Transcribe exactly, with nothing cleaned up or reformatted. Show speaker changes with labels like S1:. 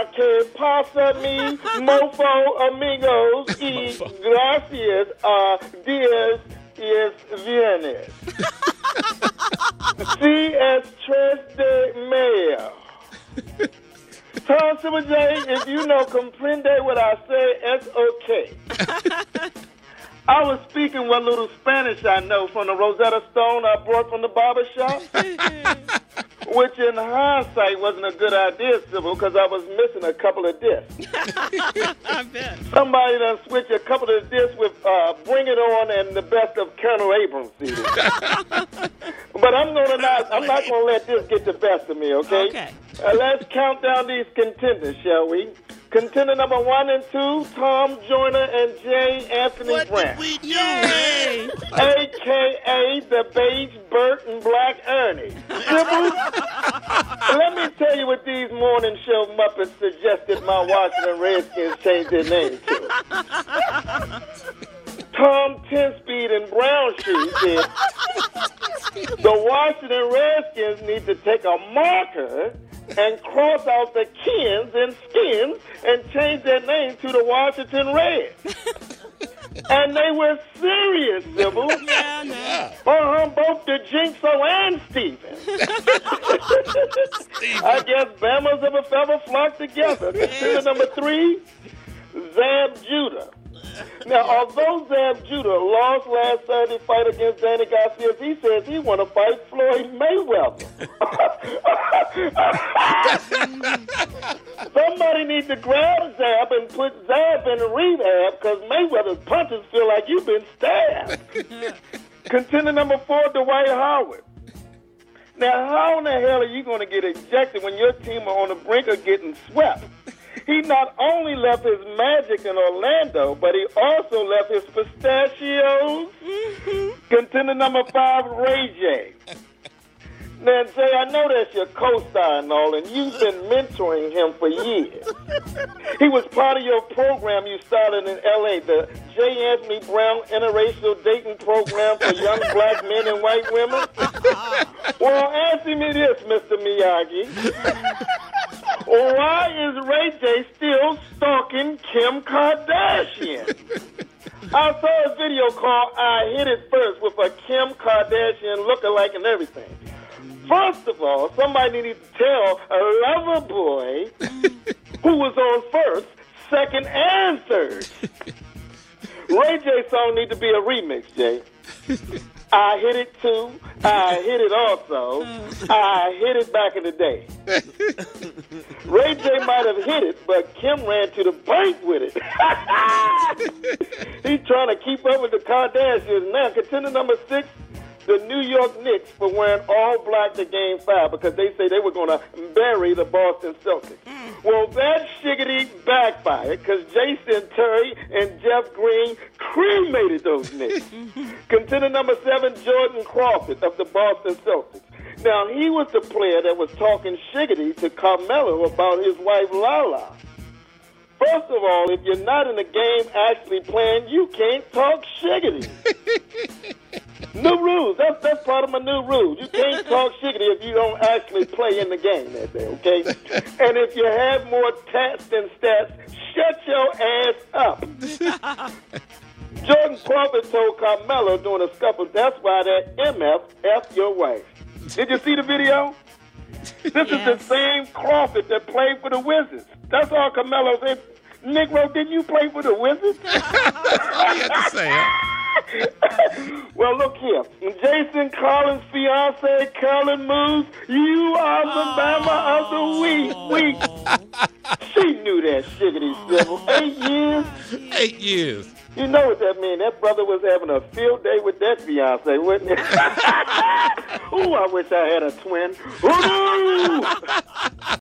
S1: La que pasa mi mofo amigos y gracias a Dios y es viernes. Si es tres de mayo. Tom Silver J, if you know, comprende what I say, it's okay. I was speaking what little Spanish I know from the Rosetta Stone I brought from the barber shop, which in hindsight wasn't a good idea, Sybil, because I was missing a couple of discs.
S2: I bet.
S1: Somebody done switched a couple of discs with uh, Bring It On and the best of Colonel Abrams C D. But I'm gonna not. I'm not gonna let this get the best of me. Okay.
S2: Okay.
S1: Uh, let's count down these contenders, shall we? Contender number one and two, Tom Joyner and J. Anthony
S3: What
S1: Brandt.
S3: did we do,
S2: Yay!
S3: man?
S1: A K A the Beige Burt and Black Ernie. Sybil, let me tell you what these morning show Muppets suggested my Washington Redskins change their name to. Tom Ten-Speed and Brown Shoes said, the Washington Redskins need to take a marker and cross out the Kins and Skins and change their name to the Washington Reds. And they were serious, Sybil.
S2: Yeah, no.
S1: Uh-huh, both the Jinxo and Steven. I guess Bama's of a feather flock together. Contender number three, Zab Judah. Now, although Zab Judah lost last Saturday fight against Danny Garcia, he says he want to fight Floyd Mayweather. Somebody needs to grab Zab and put Zab in rehab because Mayweather's punches feel like you've been stabbed. Contender number four, Dwight Howard. Now, how in the hell are you going to get ejected when your team are on the brink of getting swept? He not only left his magic in Orlando, but he also left his pistachios. Mm-hmm. Contender number five, Ray J. Now, Jay, I know that's your co-star and all, and you've been mentoring him for years. He was part of your program you started in L A, the J. Anthony Brown Interracial Dating Program for Young Black Men and White Women. Well, answer me this, Mister Miyagi. Why is Ray J still stalking Kim Kardashian? I saw a video called I Hit It First with a Kim Kardashian lookalike and everything. First of all, somebody needs to tell a lover boy who was on first, second, and third. Ray J song need to be a remix, Jay. I hit it too. I hit it also. I hit it back in the day. Ray J might have hit it, but Kim ran to the bank with it. He's trying to keep up with the Kardashians now. Contender number six, the New York Knicks for wearing all black to game five because they say they were going to bury the Boston Celtics. Well, that shiggity backfired because Jason Terry and Jeff Green cremated those Knicks. Contender number seven, Jordan Crawford of the Boston Celtics. Now, he was the player that was talking shiggity to Carmelo about his wife, Lala. First of all, if you're not in the game actually playing, you can't talk shiggity. New rules. That's that's part of my new rules. You can't talk shiggity if you don't actually play in the game that day, okay? And if you have more tats than stats, shut your ass up. Jordan Crawford told Carmelo during a scuffle, that's why that M F F your wife. Did you see the video? This yes. is the same Crawford that played for the Wizards. That's all Carmelo said. Negro, didn't you play for the Wizards?
S3: I had to say it.
S1: Well, look here. Jason Collins' fiance, Carolyn Moose, you are the Bama of the week. Week. She knew that shiggity civil. Eight years.
S3: Eight years.
S1: You know what that means. That brother was having a field day with that fiance, wasn't it? Ooh, I wish I had a twin. Ooh!